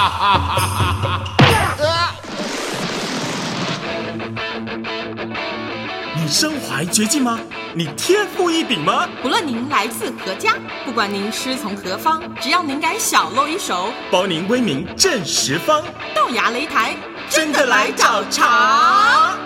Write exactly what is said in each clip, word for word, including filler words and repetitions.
你身怀绝技吗？你天赋异禀吗？ 不论您来自何家，不管您师从何方，只要您敢小露一手， 包您威名震十方。 豆芽擂台， 真的来找茬！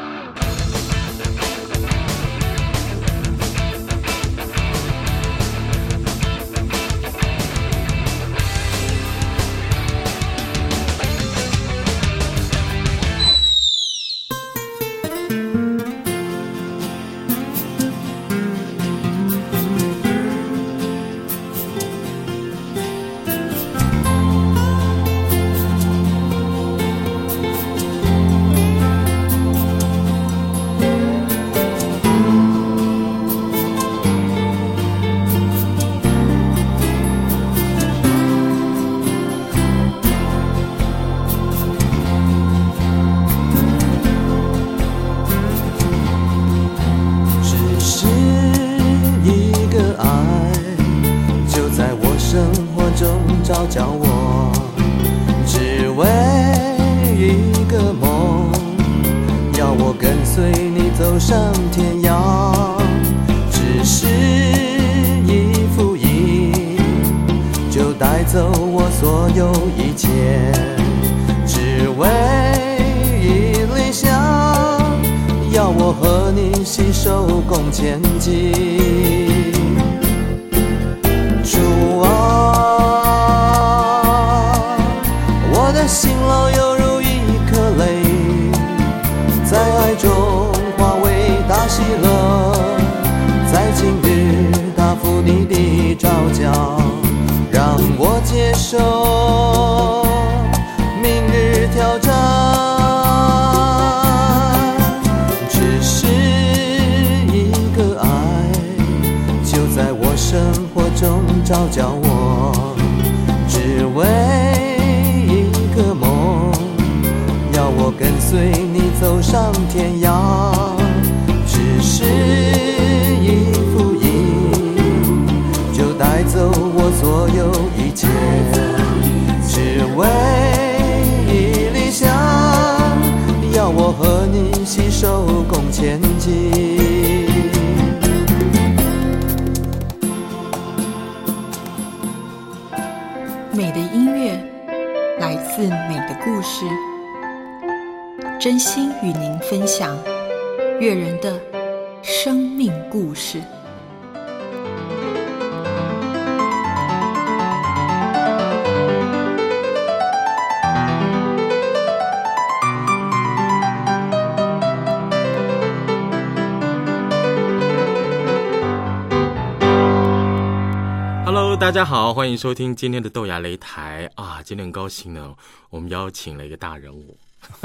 照叫我，只为一个梦，要我跟随你走上天涯。只是一副影，就带走我所有一切，只为一理想，要我和你携手共前进。主啊，我的心牢犹如一颗泪，在爱中化为大喜乐。在今日答复你的召叫，让我接受明日挑战。只是一个爱，就在我生活中召叫我，只为我跟随你走上天涯。只是一副影，就带走我所有一切，只为一理想，要我和你携手共前进。 美的音乐来自美的故事，真心与您分享悦人的生命故事。 Hello， 大家好，欢迎收听今天的豆芽擂台啊！今天很高兴呢，我们邀请了一个大人物。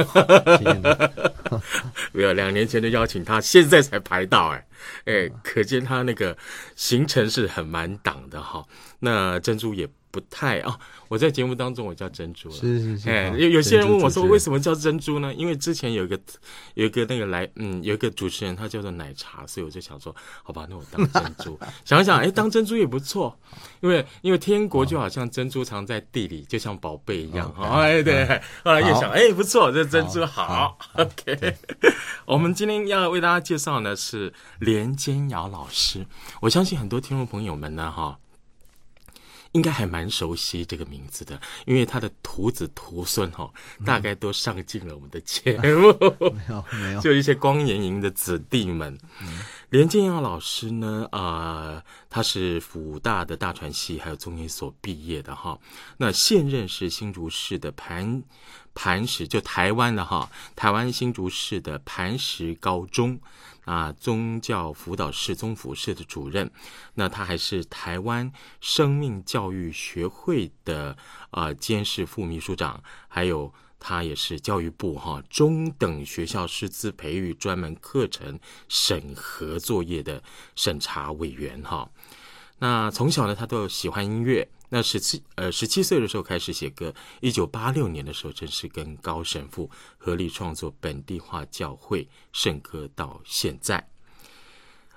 没有，两年前就邀请他，现在才排到哎哎，可见他那个行程是很满档的哈。那珍珠也不太啊，我在节目当中我叫珍珠了， 是是是。 哎，有有些人问我说为什么叫珍珠呢？因为之前有一个有一个那个来嗯有一个主持人他叫做奶茶，所以我就想说，好吧，那我当珍珠。想一想，哎，当珍珠也不错，因为因为天国就好像珍珠藏在地里，就像宝贝一样。哦、哎，对，后来又想，哎，不错，这珍珠好。好 OK， 我们今天要为大家介绍呢是连坚尧老师。我相信很多听众朋友们呢，哈。应该还蛮熟悉这个名字的，因为他的徒子徒孙哈、哦，大概都上进了我们的节目， 没有没有， 就一些光颜营的子弟们。嗯、连坚尧老师呢，啊、呃，他是辅大的大传系还有中研所毕业的哈。那现任是新竹市的磐磐石，就台湾的哈，台湾新竹市的磐石高中。啊，宗教辅导室宗辅室的主任，那他还是台湾生命教育学会的呃监事副秘书长，还有他也是教育部哈中等学校师资培育专门课程审核作业的审查委员哈。那从小呢，他都喜欢音乐。那十七呃十七岁的时候开始写歌，一九八六年的时候正式跟高神父合力创作本地化教会圣歌到现在。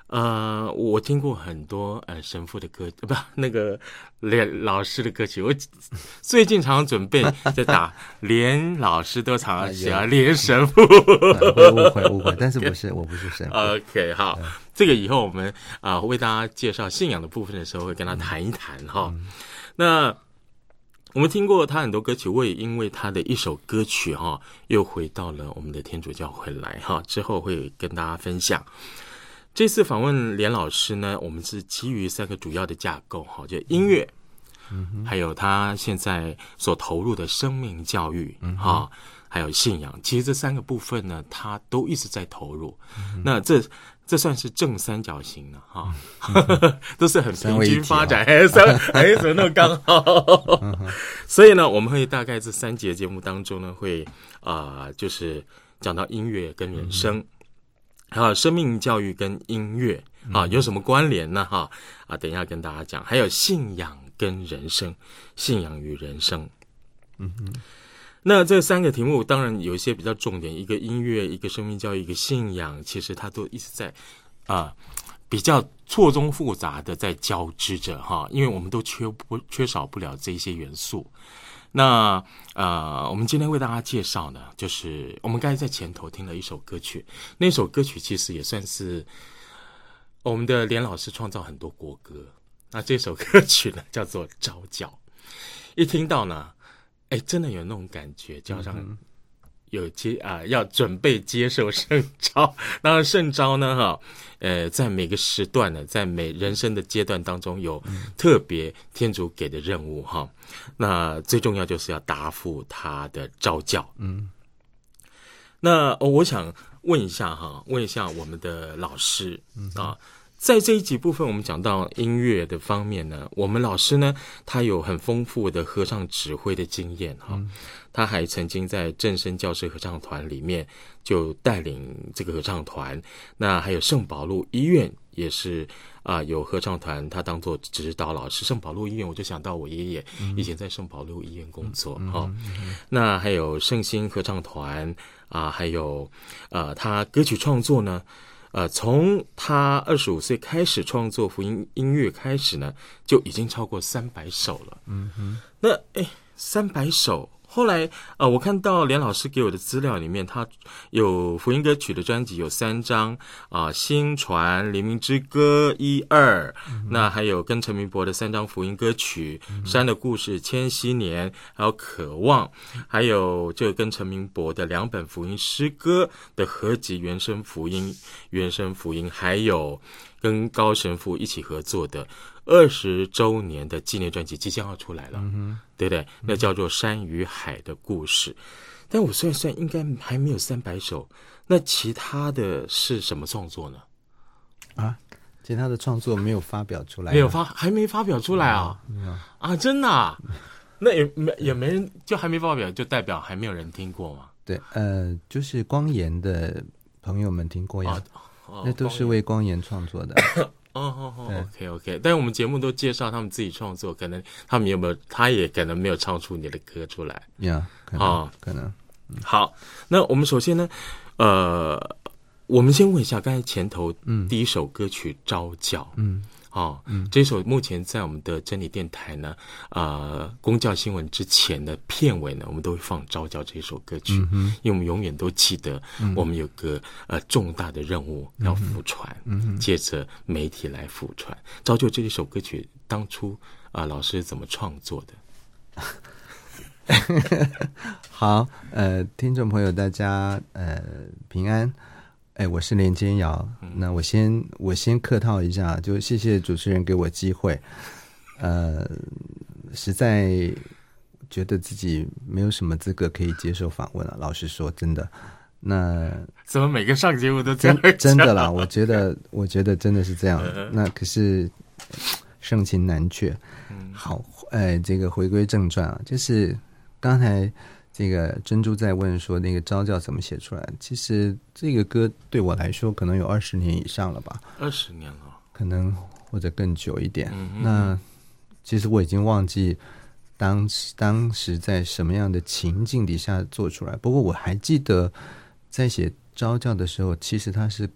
呃，我听过很多呃神父的歌，不，那个连老师的歌曲。我最近常常准备在打，连老师都常常写啊，连神父。 会误会误会，但是不是，我不是神父。 OK， 好，这个以后我们啊、呃、为大家介绍信仰的部分的时候，会跟他谈一谈哈、嗯。那我们听过他很多歌曲，我也因为他的一首歌曲哈，又回到了我们的天主教会来哈，之后会跟大家分享。这次访问连老师呢，我们是基于三个主要的架构哈，就音乐，嗯，还有他现在所投入的生命教育哈、嗯，还有信仰。其实这三个部分呢，他都一直在投入。嗯、那这这算是正三角形了哈，嗯、都是很平均发展，哎，三哎怎么那么刚好？嗯、所以呢，我们会大概这三节节目当中呢，会啊、呃，就是讲到音乐跟人生。嗯还有生命教育跟音乐啊有什么关联呢？哈啊，等一下跟大家讲。还有信仰跟人生，信仰与人生。嗯哼，那这三个题目当然有一些比较重点，一个音乐，一个生命教育，一个信仰，其实它都一直在啊比较错综复杂的在交织着哈，因为我们都缺不缺少不了这一些元素。那呃，我们今天为大家介绍呢，就是我们刚才在前头听了一首歌曲，那首歌曲其实也算是我们的连老师创造很多国歌。那这首歌曲呢，叫做《召教》。一听到呢，哎，真的有那种感觉，就好像有接啊、呃，要准备接受圣召。当然，圣召呢，哈，呃，在每个时段呢，在每人生的阶段当中，有特别天主给的任务哈。那最重要就是要答复他的召教。嗯，那、哦、我想问一下哈，问一下我们的老师、嗯、啊，在这一集部分，我们讲到音乐的方面呢，我们老师呢，他有很丰富的合唱指挥的经验哈。嗯，他还曾经在正声教士合唱团里面就带领这个合唱团，那还有圣保禄医院也是啊、呃，有合唱团，他当做指导老师。圣保禄医院，我就想到我爷爷以前在圣保禄医院工作哈、嗯哦嗯嗯。那还有圣心合唱团啊、呃，还有呃，他歌曲创作呢，呃，从他二十五岁开始创作福音音乐开始呢，就已经超过三百首了。嗯哼，那哎，三百首。后来呃，我看到连老师给我的资料里面，他有福音歌曲的专辑有三张啊、呃，新传、黎明之歌一二、嗯，那还有跟陈明博的三张福音歌曲，嗯、山的故事、千禧年，还有渴望，还有这个跟陈明博的两本福音诗歌的合集，原声福音、原声福音，还有跟高神父一起合作的二十周年的纪念专辑即将要出来了，嗯、对不对？那叫做《山与海的故事》，但我算算应该还没有三百首。那其他的是什么创作呢？ 啊，其他的创作没有发表出来， 没有发，还没发表出来啊？ 嗯、 啊，真的、啊？那也没也没人，就还没发表，就代表还没有人听过嘛？ 对，呃，就是光言的朋友们听过呀， 哦哦、 那都是为光言创作的。 哦哦哦 ，OK OK， 但是我们节目都介绍他们自己创作，可能他们有没有，他也可能没有唱出你的歌出来， 呀、yeah, ，可能、哦、可能、 嗯。好，那我们首先呢，呃，我们先问一下，刚才前头第一首歌曲《召教》，嗯。哦，嗯，这首目前在我们的真理电台呢，呃，公教新闻之前的片尾呢，我们都会放《召教》这首歌曲，嗯，因为我们永远都记得，我们有个、嗯、呃重大的任务要福传，嗯，借着媒体来福传。《召教》这一首歌曲当初啊、呃，老师怎么创作的？ 好，呃，听众朋友，大家呃平安。哎，我是连坚尧。那我先我先客套一下，就谢谢主持人给我机会。呃，实在觉得自己没有什么资格可以接受访问了。老实说，真的。那怎么每个上节目都这样真真的啦？我觉得，我觉得真的是这样。那可是盛情难却。好，哎，这个回归正传啊，就是刚才。这个珍珠在问说那个召教怎么写出来，其实这个歌对我来说可能有二十年以上了吧， 二十年了， 可能或者更久一点、嗯、那其实我已经忘记当时当时在什么样的情境底下做出来，不过我还记得在写召教的时候，其实它是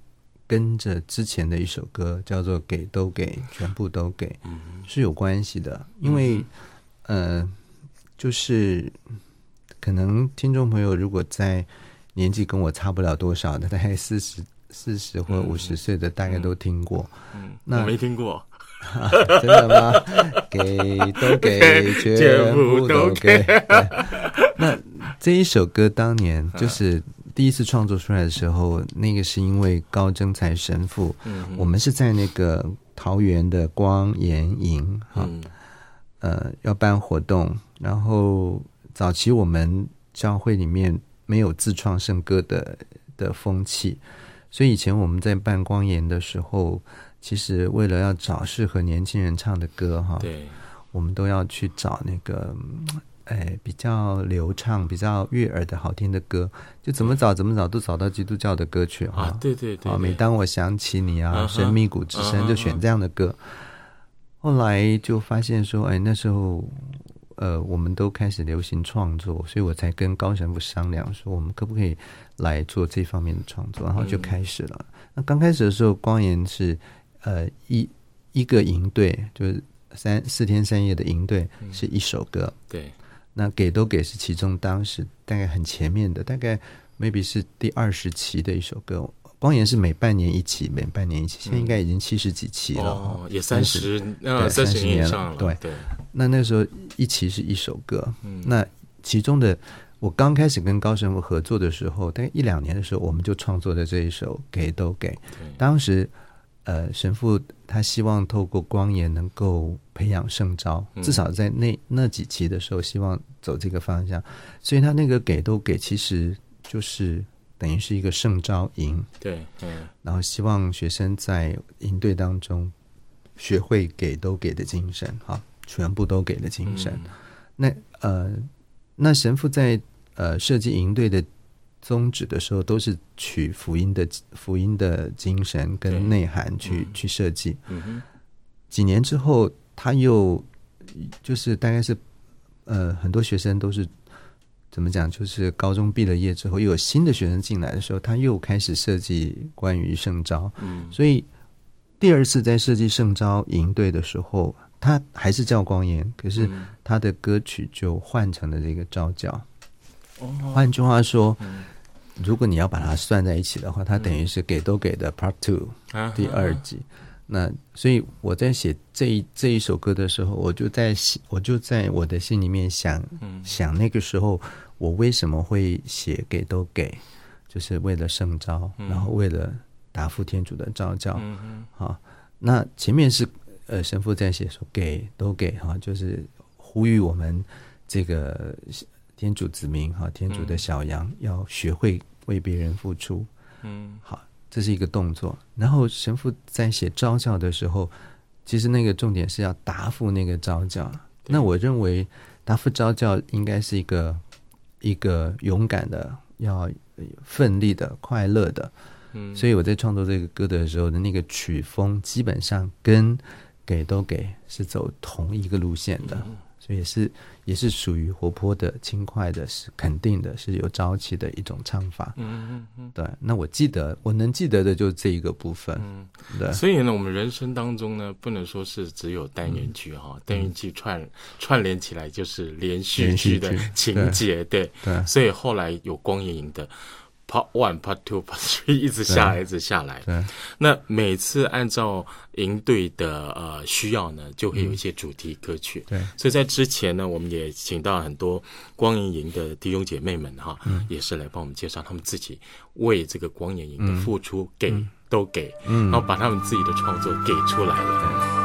跟着之前的一首歌叫做《给都给，全部都给》，嗯，是有关系的。因为，嗯、呃，就是可能听众朋友如果在年纪跟我差不了多少的，大概四十四十或五十岁的，大概都听过。 嗯， 那我没听过。 啊、真的吗？给都给，全部都给。那这一首歌当年就是第一次创作出来的时候，那个是因为高征才神父，嗯、我们是在那个桃园的光研营哈、嗯，呃，要办活动，然后早期我们教会里面没有自创圣歌的的风气，所以以前我们在办光研的时候。其实为了要找适合年轻人唱的歌哈， 对， 我们都要去找那个，哎，比较流畅、比较悦耳的好听的歌，就怎么找怎么找都找到基督教的歌曲啊，对对 对, 对。 每当我想起你啊， uh-huh, 神秘谷之声就选这样的歌。Uh-huh, 后来就发现说，哎，那时候呃，我们都开始流行创作，所以我才跟高神父商量说，我们可不可以来做这方面的创作，然后就开始了。嗯、那刚开始的时候，光研是。呃，一一个营队就是三四天三夜的营队是一首歌， 嗯、对。 那给都给是其中当时大概很前面的，大概 maybe 是第二十期的一首歌。光研是每半年一期，每半年一期，现在应该已经七十几期了， 哦，也三十，呃，三十年上了， 对对。 那那时候一期是一首歌，嗯，那其中的我刚开始跟高神父合作的时候，大概一两年的时候，我们就创作了这一首《给都给》，当时。呃，神父他希望透过光研能够培养圣召，嗯、至少在那那几期的时候，希望走这个方向，所以他那个给都给，其实就是等于是一个圣召营， 对，嗯， 然后希望学生在营队当中学会给都给的精神，哈，全部都给的精神。嗯、那呃，那神父在呃设计营队的。宗旨的时候都是取福音的福音的精神跟内涵去、嗯、去设计、嗯。几年之后，他又就是大概是呃很多学生都是怎么讲，就是高中毕了业之后，又有新的学生进来的时候，他又开始设计关于圣召。嗯，所以第二次在设计圣召营队的时候，他还是叫光研，可是他的歌曲就换成了这个召教。换句话说、嗯，如果你要把它算在一起的话，它等于是给都给的 Part Two、嗯、第二集。啊、那所以我在写这一这一首歌的时候，我就在我就在我的心里面想、嗯、想那个时候我为什么会写给都给，就是为了圣召、嗯，然后为了答复天主的召教。嗯好，那前面是呃神父在写说给都给哈，就是呼吁我们这个。天主子民哈，天主的小羊、嗯、要学会为别人付出，嗯，好，这是一个动作。然后神父在写召教的时候，其实那个重点是要答复那个召教。那我认为答复召教应该是一个一个勇敢的、要奋力的、快乐的。嗯，所以我在创作这个歌的时候的那个曲风，基本上跟给都给是走同一个路线的。嗯，所以也是也是属于活泼的、轻快的，是肯定的，是有朝气的一种唱法。嗯嗯嗯，对。那我记得，我能记得的就是这一个部分。嗯，对。 所以呢，我们人生当中呢，不能说是只有单元剧哈、嗯，单元剧串串联起来就是连续剧的情节，对 对, 对。所以后来有光研营的。Part one, Part two, Part three 一直下来，一直下来。对，那每次按照营队的呃需要呢，就会有一些主题歌曲。对、嗯，所以在之前呢，我们也请到很多光研营的弟兄姐妹们哈、嗯，也是来帮我们介绍他们自己为这个光研营的付出、嗯、给、嗯、都给，嗯，然后把他们自己的创作给出来了。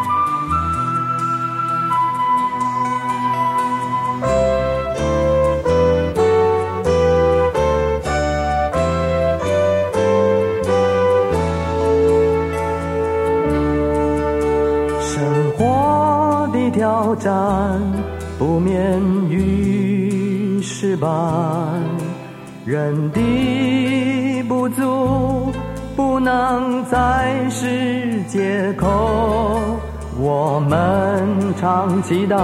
挑战不免于失败，人的不足不能在世界口，我们常祈祷，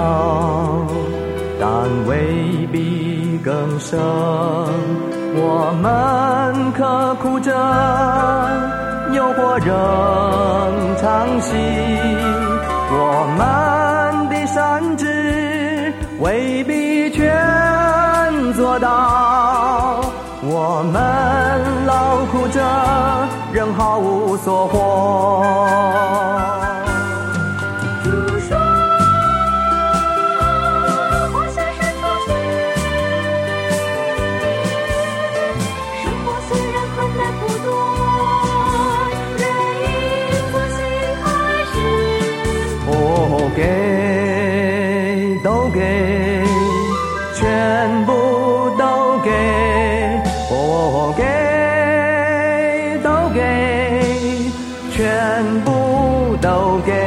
但未必更生，我们刻苦着诱惑仍常袭，我们的善知未必全做到，我们劳苦者仍毫无所获。给都给，全部都给，哦，给都给，全部都给。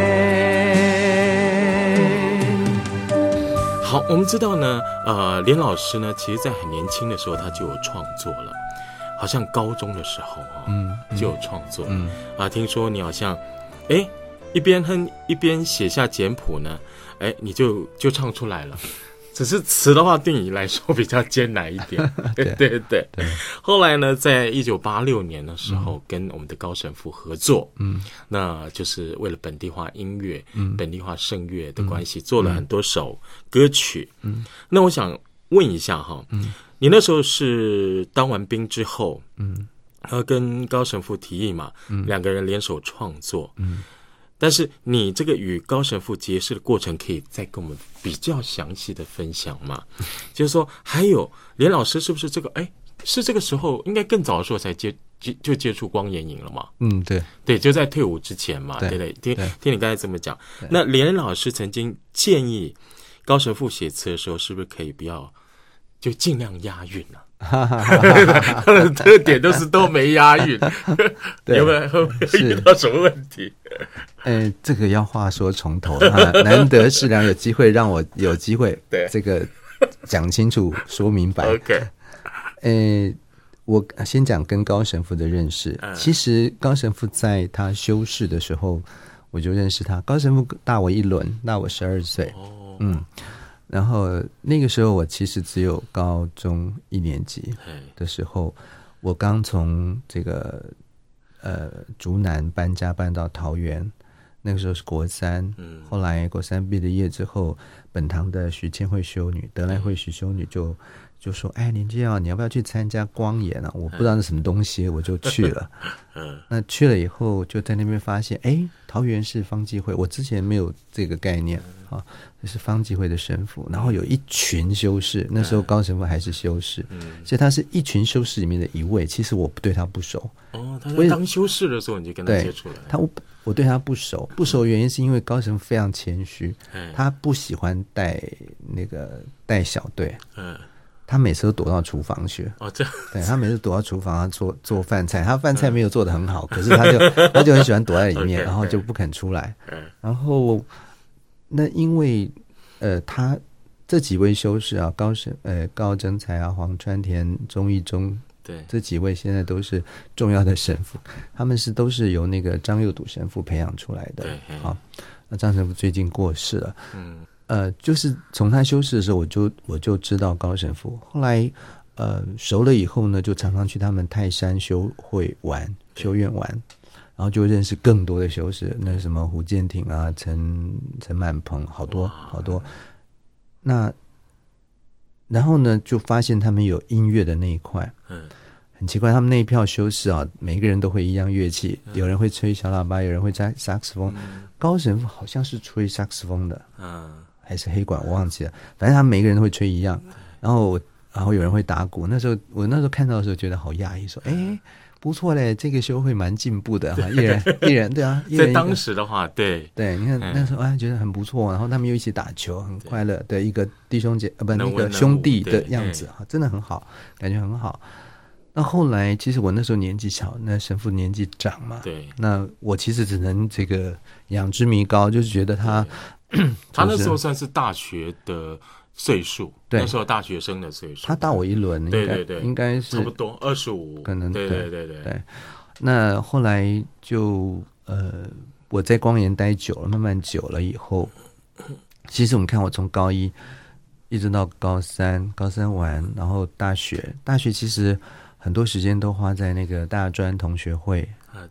好，我们知道呢，呃，连老师呢，其实在很年轻的时候他就有创作了，好像高中的时候啊、哦，嗯，就有创作，嗯啊，听说你好像，哎。一边哼一边写下简谱呢，哎，你就就唱出来了。只是词的话，对你来说比较艰难一点。对对 对, 对。后来呢，在一九八六年的时候，嗯、跟我们的高神父合作，嗯，那就是为了本地化音乐、嗯、本地化圣乐的关系，嗯、做了很多首歌曲。嗯，那我想问一下哈，嗯，你那时候是当完兵之后，嗯，然后跟高神父提议嘛，嗯，两个人联手创作，嗯。但是你这个与高神父结识的过程，可以再跟我们比较详细的分享吗？就是说，还有连老师是不是这个？哎，是这个时候应该更早的时候才接接就接触光眼影了嘛？ 嗯，对， 对，就在退伍之前嘛，对对对。听听你刚才这么讲，那连老师曾经建议高神父写词的时候，是不是可以不要就尽量押韵呢、啊？他的特点都是都没押韵，有没有会不会遇到什么问题？ 呃，这个要话说从头啊，难得世良有机会让我有机会这个讲清楚说明白。 OK， 呃，我先讲跟高神父的认识。嗯、其实高神父在他修士的时候，我就认识他。高神父大我一轮，大我十二岁。哦，嗯。然后那个时候我其实只有高中一年级的时候，我刚从这个呃竹南搬家搬到桃园，那个时候是国三，嗯，后来国三毕了业之后，本堂的徐千惠修女德来会徐修女就就说：“哎，林基耀，你要不要去参加光研啊？”我不知道是什么东西，我就去了。嗯，那去了以后就在那边发现，哎，桃园是方济会，我之前没有这个概念啊。这是方济会的神父，然后有一群修士，那时候高神父还是修士，嗯、所以他是一群修士里面的一位。其实我对他不熟。 哦，他在当修士的时候你就跟他接触了。 他我我对他不熟，不熟的原因是因为高神父非常谦虚，嗯、他不喜欢带那个带小队。嗯。他每次都躲到厨房去。 哦，这样。 对，他每次躲到厨房做做饭菜，他饭菜没有做得很好，嗯、可是他就他就很喜欢躲在里面， okay, 然后就不肯出来。嗯、然后那因为呃，他这几位修士啊，高神呃高征才啊、黄川田、钟义忠，对，这几位现在都是重要的神父，他们是都是由那个张佑笃神父培养出来的。对，好，那张神父最近过世了。嗯。呃，就是从他修士的时候，我就我就知道高神父。后来，呃，熟了以后呢，就常常去他们泰山修会玩、修院玩，然后就认识更多的修士，那什么胡建挺啊、陈陈满鹏，好多好多。那然后呢，就发现他们有音乐的那一块，嗯，很奇怪，他们那一票修士啊，每一个人都会一样乐器，有人会吹小喇叭，有人会吹萨克斯风，嗯、高神父好像是吹萨克斯风的，嗯。还是黑管我忘记了，反正他们每个人都会吹一样，然后然后有人会打鼓。那时候我那时候看到的时候觉得好讶异，说哎不错嘞，这个修会蛮进步的哈，一人一人对啊，一人一在当时的话，对对，你看、嗯、那时候哎觉得很不错，然后他们又一起打球，很快乐的一个弟兄姐呃不那个兄弟的样子哈，真的很好，感觉很好。那后来其实我那时候年纪小，那神父年纪长嘛，对，那我其实只能这个仰之弥高，就是觉得他。 他那时候算是大学的岁数，那时候大学生的岁数。 他大我一轮， 对对对， 应该是差不多二十五， 可能对对对对, 对。那后来就呃，我在光研待久了，慢慢久了以后，其实我们看我从高一一直到高三，高三完，然后大学，大学其实很多时间都花在那个大专同学会啊，对。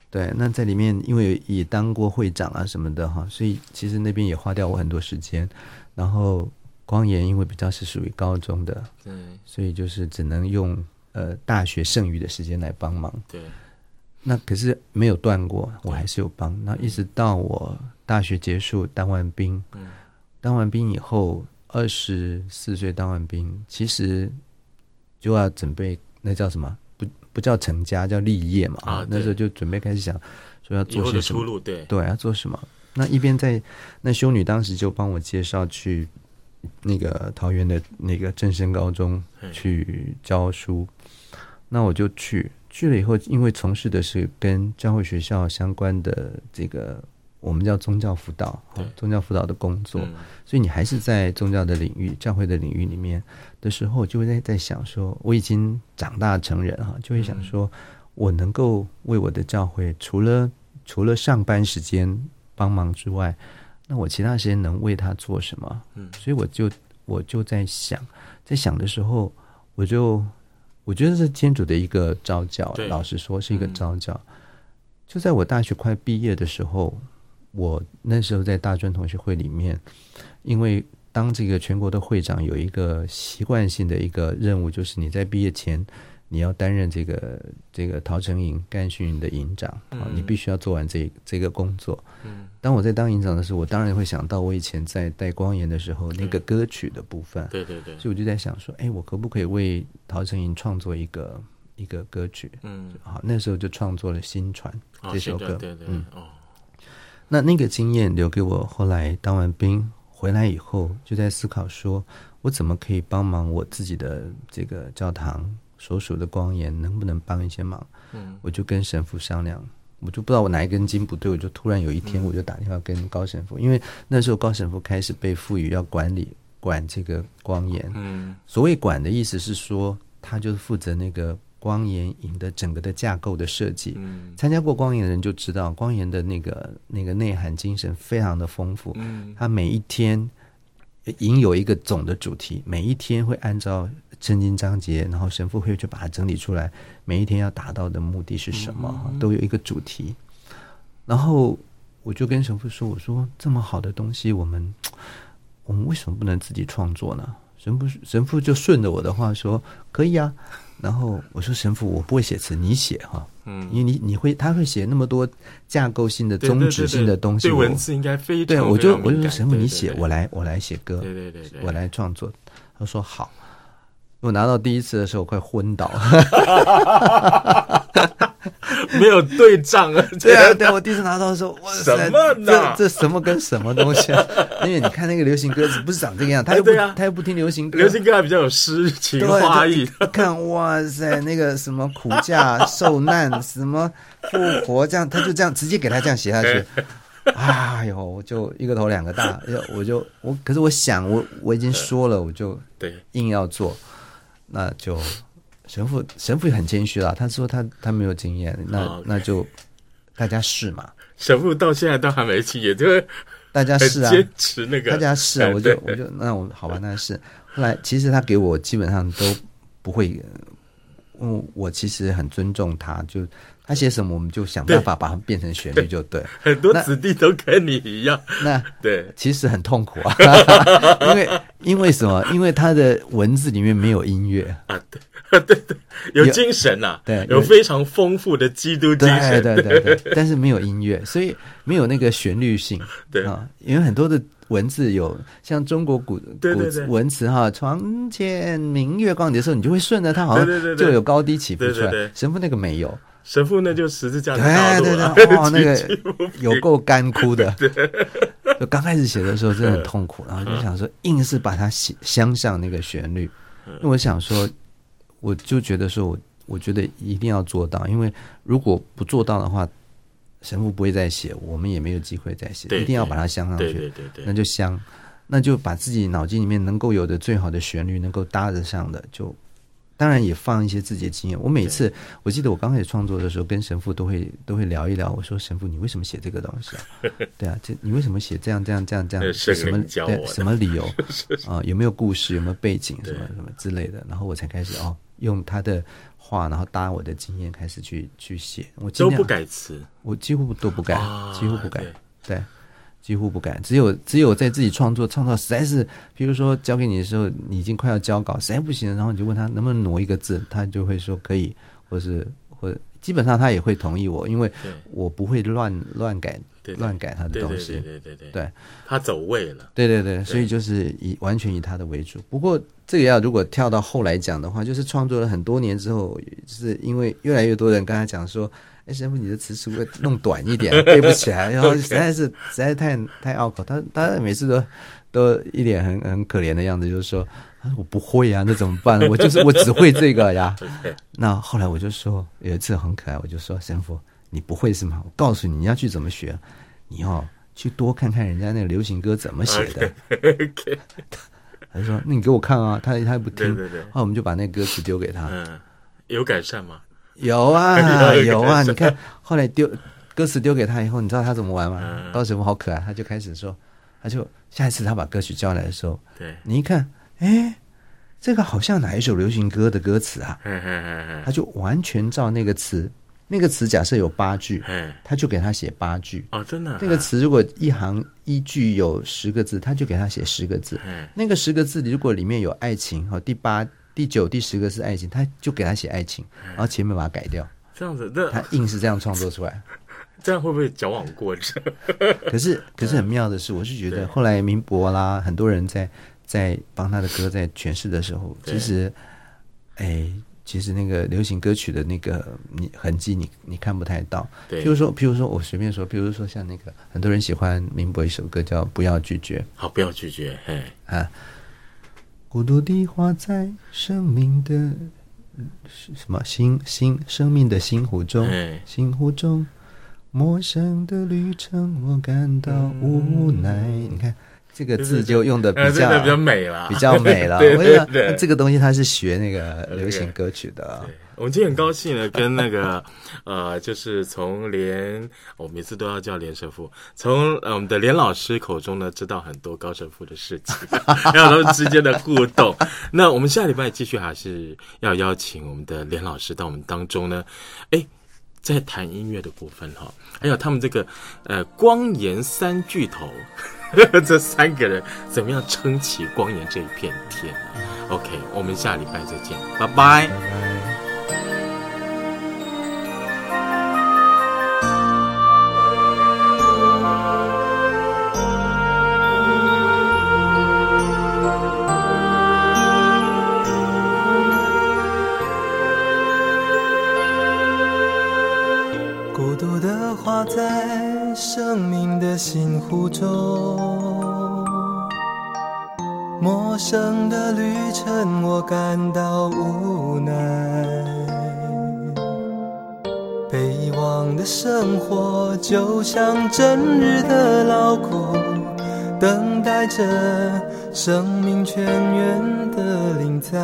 对，那在里面因为也当过会长啊什么的哈，所以其实那边也花掉我很多时间。然后光研因为比较是属于高中的，对，所以就是只能用呃大学剩余的时间来帮忙。 对， 那可是没有断过，我还是有帮。那一直到我大学结束当完兵，嗯，当完兵以后二十四岁当完兵，其实就要准备那叫什么？不不叫成家，叫立业嘛。啊，那时候就准备开始想说要做些什么， 以后的出路，对对，要做什么。那一边在那修女当时就帮我介绍去那个桃园的那个正声高中去教书，那我就去去了以后，因为从事的是跟教会学校相关的这个我们叫宗教辅导，宗教辅导的工作，嗯，所以你还是在宗教的领域、教会的领域里面的时候，就会在在想说，我已经长大成人哈，就会想说，我能够为我的教会，除了除了上班时间帮忙之外，那我其他时间能为他做什么？嗯，所以我就我就在想，在想的时候，我就我觉得是天主的一个召教，老实说是一个召教。嗯，就在我大学快毕业的时候，我那时候在大专同学会里面，因为当这个全国的会长有一个习惯性的一个任务，就是你在毕业前你要担任这个这个陶成营干训营的营长，嗯，你必须要做完这这个工作。嗯，当我在当营长的时候，我当然会想到我以前在带光研的时候那个歌曲的部分。对对对，所以我就在想说，哎，我可不可以为陶成营创作一个一个歌曲？嗯，好，那时候就创作了《新传》这首歌。哦，对对对，嗯，哦，那那个经验留给我，后来当完兵回来以后，就在思考说，我怎么可以帮忙我自己的这个教堂所属的光研，能不能帮一些忙？嗯，我就跟神父商量，我就不知道我哪一根筋不对，我就突然有一天我就打电话跟高神父，因为那时候高神父开始被赋予要管理管这个光研。嗯，所谓管的意思是说，他就是负责那个光研营的整个的架构的设计。嗯，参加过光研的人就知道，光研的那个那个内涵精神非常的丰富。嗯，他每一天营有一个总的主题，每一天会按照圣经章节，然后神父会去把它整理出来，每一天要达到的目的是什么，嗯，都有一个主题。然后我就跟神父说，我说这么好的东西，我们我们为什么不能自己创作呢？神父神父就顺着我的话说，可以啊。然后我说，神父，我不会写词，你写哈，嗯，因为你你会他会写那么多架构性的、宗旨性的东西， 对文字应该非常对，我就我就说，神父你写，我来我来写歌， 对对对对， 我来创作。他说好。我拿到第一次的时候，我快昏倒， 没有对仗啊！ 对啊，对，我第一次拿到的时候，哇塞， 什么呢？ 这这什么跟什么东西啊？因为你看那个流行歌词不是长这个样，他又不、 哎啊、 他又不听流行歌， 流行歌还比较有诗情画意。 看哇塞，那个什么苦嫁受难，什么复活，这样他就这样直接给他这样写下去。哎呦，我就一个头两个大，我就我，可是我想我我已经说了，我就硬要做。那就神父神父也很谦虚啦，他说他他没有经验，那、oh, okay. 那就大家试嘛。 神父到现在都还没经验，就大家试啊， 坚持那个， 大家试啊，我就我就那我好吧，那是。后来其实他给我基本上都不会，嗯，我其实很尊重他，就他写什么我们就想办法把它变成旋律就对。 很多子弟都跟你一样， 那对， 其实很痛苦啊，因为因为什么？因为他的文字里面没有音乐啊，对对对，有精神啊， 对， 有非常丰富的基督精神， 对对对 对, 对，但是没有音乐，所以没有那个旋律性， 对啊，因为很多的文字有像中国古对对对古文词哈，床前明月光的时候，你就会顺着它，好像就有高低起伏出来。对对对对，神父那个没有。 神父那就十字架的道路，对对对，哦，那个有够干枯的。就刚开始写的时候真的很痛苦，然后就想说，硬是把它写镶上那个旋律。因为我想说，我就觉得说我，我觉得一定要做到，因为如果不做到的话，神父不会再写，我们也没有机会再写，一定要把它镶上去。 对对对对， 那就镶，那就把自己脑筋里面能够有的最好的旋律，能够搭得上的就。当然也放一些自己的经验。我每次，我记得我刚开始创作的时候，跟神父都会都会聊一聊。我说：“神父，你为什么写这个东西啊？对啊，这你为什么写这样这样这样这样？什么对什么理由啊、呃？有没有故事？有没有背景？什么什么之类的？”然后我才开始哦， 用他的话，然后搭我的经验开始去去写。我尽量都不改词， 我几乎都不改， 啊、 几乎不改， 对。 对，几乎不改，只有只有在自己创作创作实在是，比如说交给你的时候，你已经快要交稿，实在不行了，然后你就问他能不能挪一个字，他就会说可以，或是或基本上他也会同意我，因为我不会乱乱改乱改他的东西， 对对对对对， 对， 他走位了， 对对对，所以就是以完全以他的为主。不过这个要如果跳到后来讲的话，就是创作了很多年之后，就是因为越来越多人跟他讲说。哎，神父，你的词是不是弄短一点，背不起来，然后实在是实在太太拗口。他他每次都都一脸很很可怜的样子，就是说我不会啊，那怎么办？我就是我只会这个呀。那后来我就说，有一次很可爱，我就说神父，你不会是吗？我告诉你，你要去怎么学，你要去多看看人家那个流行歌怎么写的。 Okay. 他就说，那你给我看啊，他他不听。 对对对， 后来我们就把那个歌词丢给他。 嗯，有改善吗？ 有啊有啊，你看后来丢歌词丢给他以后，你知道他怎么玩吗？ 嗯、 高神父好可爱，他就开始说，他就下一次他把歌曲交来的时候， 对， 你一看，哎，这个好像哪一首流行歌的歌词啊？ 嘿嘿嘿嘿， 他就完全照那个词，那个词假设有八句，他就给他写八句。 哦，真的、啊， 那个词如果一行一句有十个字，他就给他写十个字。那个十个字如果里面有爱情，第八。第九、第十个是爱情，他就给他写爱情，然后前面把它改掉， 这样子，那他硬是这样创作出来， 这样会不会矫枉过正？ 可是，可是很妙的是，我是觉得后来民博啦，很多人在在帮他的歌在诠释的时候，其实，哎，其实那个流行歌曲的那个你痕迹你，你你看不太到。譬如说，譬如说我随便说，譬如说像那个很多人喜欢民博一首歌叫《不要拒绝》， 好，不要拒绝，嘿啊。孤独地花在生命的什么星星生命的星湖中，星湖中陌生的旅程，我感到无奈。嗯、你看这个字就用的比较、 呃、比较美了， 比较美了。 对对对， 这个东西它是学那个流行歌曲的。 对，我们今天很高兴呢，跟那个呃，就是从连我每次都要叫连神父，从、呃、我们的连老师口中呢，知道很多高神父的事情，还有他们之间的互动。那我们下礼拜继续还是要邀请我们的连老师到我们当中呢，哎，在谈音乐的部分哈，还有他们这个呃光岩三巨头这三个人怎么样撑起光岩这一片天呢 ？OK， 我们下礼拜再见，拜拜。 拜拜。 在生命的星湖中，陌生的旅程我感到无奈，被遗忘的生活就像整日的劳苦，等待着生命泉源的临在。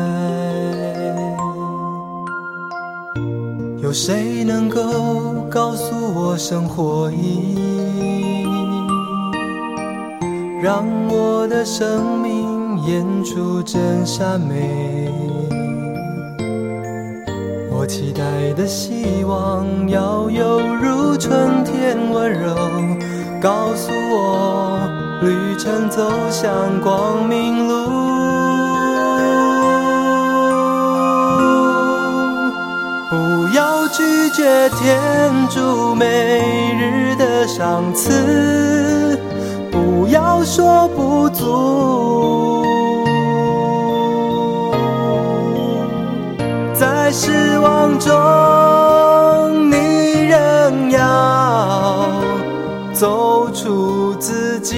有谁能够告诉我生活意义，让我的生命演出真善美？我期待的希望要犹如春天温柔，告诉我旅程走向光明路。不要拒绝天主每日的赏赐，不要说不足，在失望中你仍要走出自己。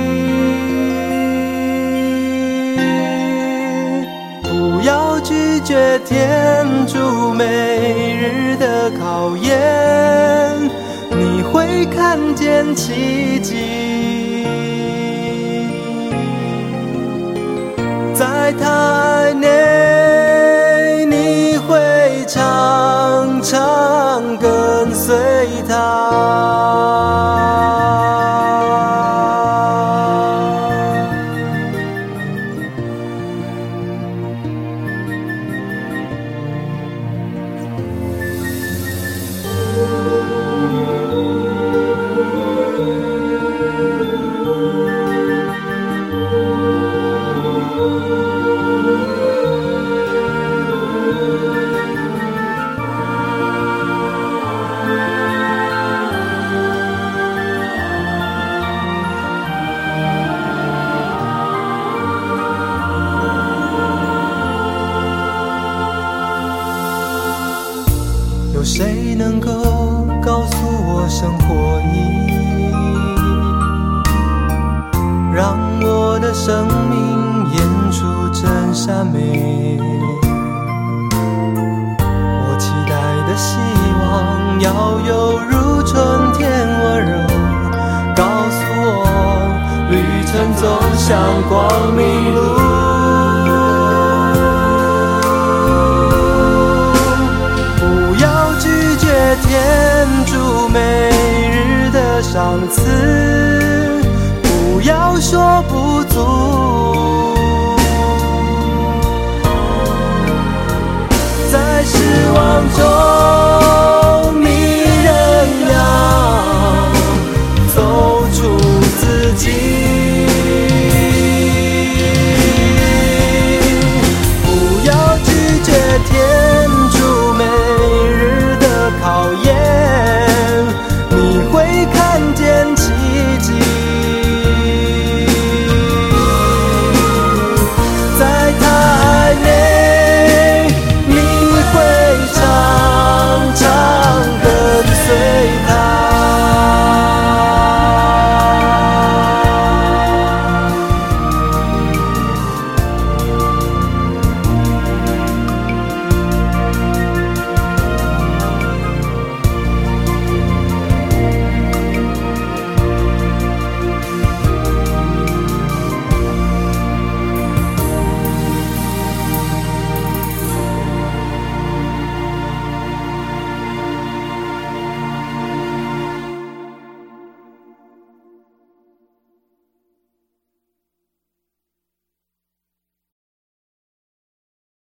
不要拒绝天主每日的考验，你会看见奇迹。在他爱内，你会常常跟随他。 能够告诉我生活意义，让我的生命演出真善美。我期待的希望要犹如春天温柔，告诉我旅程走向光明路。天主每日的赏赐，不要说不足，在失望中你仍要走出自己，不要拒绝天主每日考验，你会看见